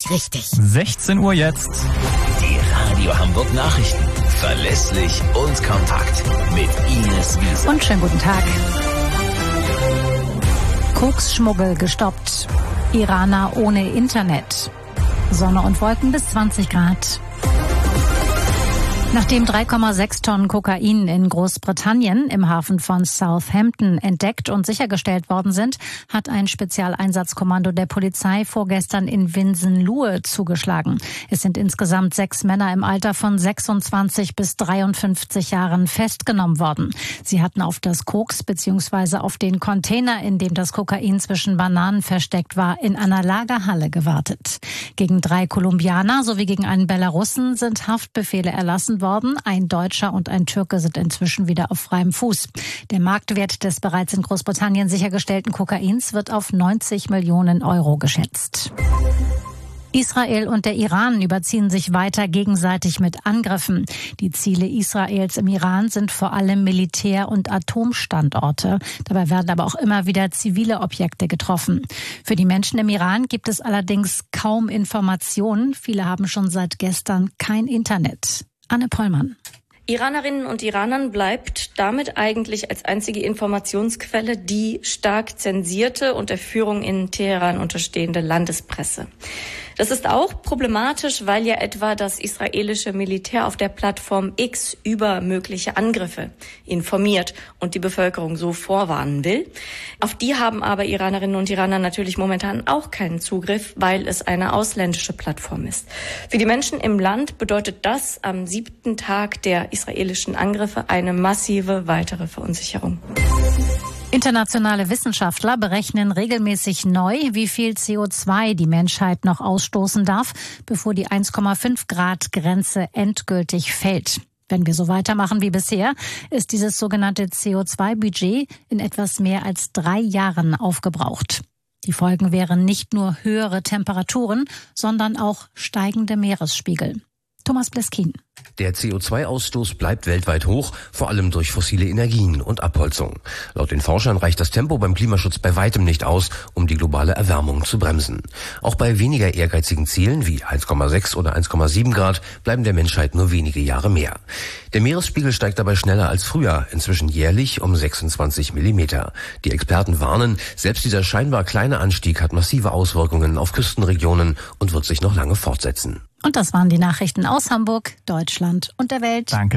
richtig. 16 Uhr jetzt. Die Radio Hamburg Nachrichten. Verlässlich und kompakt. Mit Ines Wiese. Und schönen guten Tag. Koksschmuggel gestoppt. Iraner ohne Internet. Sonne und Wolken bis 20 Grad. Nachdem 3,6 Tonnen Kokain in Großbritannien im Hafen von Southampton entdeckt und sichergestellt worden sind, hat ein Spezialeinsatzkommando der Polizei vorgestern in Winsenlohe zugeschlagen. Es sind insgesamt 6 Männer im Alter von 26 bis 53 Jahren festgenommen worden. Sie hatten auf das Koks bzw. auf den Container, in dem das Kokain zwischen Bananen versteckt war, in einer Lagerhalle gewartet. Gegen 3 Kolumbianer sowie gegen einen Belarussen sind Haftbefehle erlassen worden. Ein Deutscher und ein Türke sind inzwischen wieder auf freiem Fuß. Der Marktwert des bereits in Großbritannien sichergestellten Kokains wird auf 90 Millionen Euro geschätzt. Israel und der Iran überziehen sich weiter gegenseitig mit Angriffen. Die Ziele Israels im Iran sind vor allem Militär- und Atomstandorte. Dabei werden aber auch immer wieder zivile Objekte getroffen. Für die Menschen im Iran gibt es allerdings kaum Informationen. Viele haben schon seit gestern kein Internet. Anne Pollmann. Iranerinnen und Iranern bleibt damit eigentlich als einzige Informationsquelle die stark zensierte und der Führung in Teheran unterstehende Landespresse. Das ist auch problematisch, weil ja etwa das israelische Militär auf der Plattform X über mögliche Angriffe informiert und die Bevölkerung so vorwarnen will. Auf die haben aber Iranerinnen und Iraner natürlich momentan auch keinen Zugriff, weil es eine ausländische Plattform ist. Für die Menschen im Land bedeutet das am 7. Tag der israelischen Angriffe eine massive weitere Verunsicherung. Internationale Wissenschaftler berechnen regelmäßig neu, wie viel CO2 die Menschheit noch ausstoßen darf, bevor die 1,5 Grad Grenze endgültig fällt. Wenn wir so weitermachen wie bisher, ist dieses sogenannte CO2-Budget in etwas mehr als 3 Jahren aufgebraucht. Die Folgen wären nicht nur höhere Temperaturen, sondern auch steigende Meeresspiegel. Thomas Bleskin. Der CO2-Ausstoß bleibt weltweit hoch, vor allem durch fossile Energien und Abholzung. Laut den Forschern reicht das Tempo beim Klimaschutz bei weitem nicht aus, um die globale Erwärmung zu bremsen. Auch bei weniger ehrgeizigen Zielen wie 1,6 oder 1,7 Grad bleiben der Menschheit nur wenige Jahre mehr. Der Meeresspiegel steigt dabei schneller als früher, inzwischen jährlich um 26 Millimeter. Die Experten warnen, selbst dieser scheinbar kleine Anstieg hat massive Auswirkungen auf Küstenregionen und wird sich noch lange fortsetzen. Und das waren die Nachrichten aus Hamburg, Deutschland und der Welt. Danke.